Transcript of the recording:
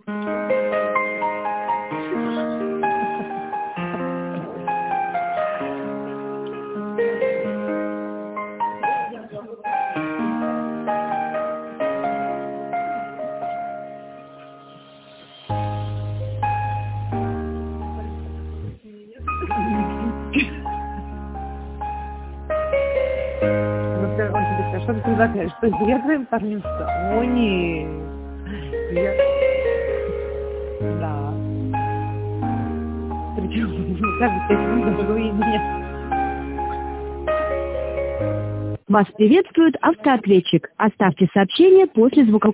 Он тебе скажет, что ты предлагаешь? Что я твоим парнем что? О, нет. Да. Причем каждый секунду другое меня. Вас приветствует автоответчик. Оставьте сообщение после звукового.